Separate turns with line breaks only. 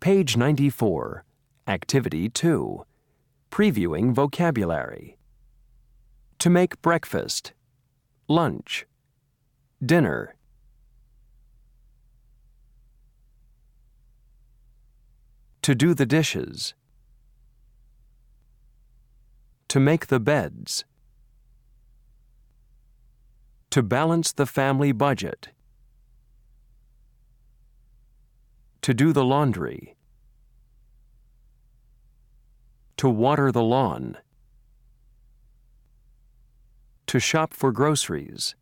Page 94, Activity 2, Previewing Vocabulary. To make breakfast, lunch, dinner. To do the dishes. To make the beds. To balance the family budget. To do the laundry. To water the lawn. To shop for groceries.